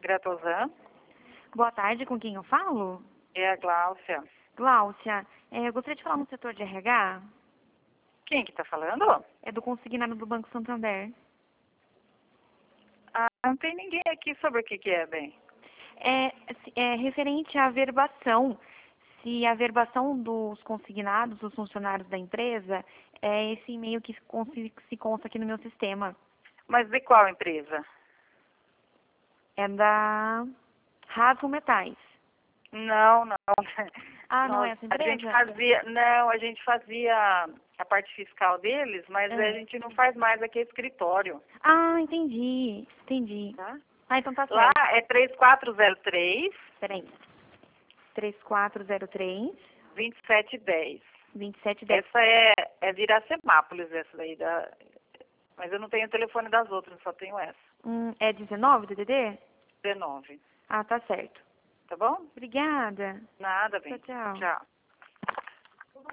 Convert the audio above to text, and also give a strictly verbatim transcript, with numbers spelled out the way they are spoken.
Gratozan, Boa tarde, com quem eu falo? é a Gláucia. Gláucia, é, eu gostaria de falar no setor de R H, Quem que tá falando? é do consignado do Banco Santander. Ah, não tem ninguém aqui sobre o que que é, bem. É, é referente à verbação, se a verbação dos consignados, dos funcionários da empresa, é esse e-mail que consi- se consta aqui no meu sistema. Mas de qual empresa? É da Raso Metais. Não, não. Ah, não é Nós- essa a gente empresa? fazia, não, a gente fazia a parte fiscal deles, mas É. a gente não faz mais aqui escritório, Ah, entendi, entendi. tá? Ah, então tá Lá certo. é três quatro zero três, Peraí. três quatro zero três, vinte e sete dez. vinte e sete dez. Essa é, é de Iracemápolis, essa daí, da, mas eu não tenho o telefone das outras, só tenho essa, Hum, é dezenove, D D D? dezenove. Ah, tá certo. Tá bom? Obrigada. Nada, bem. Tchau, tchau. Tchau.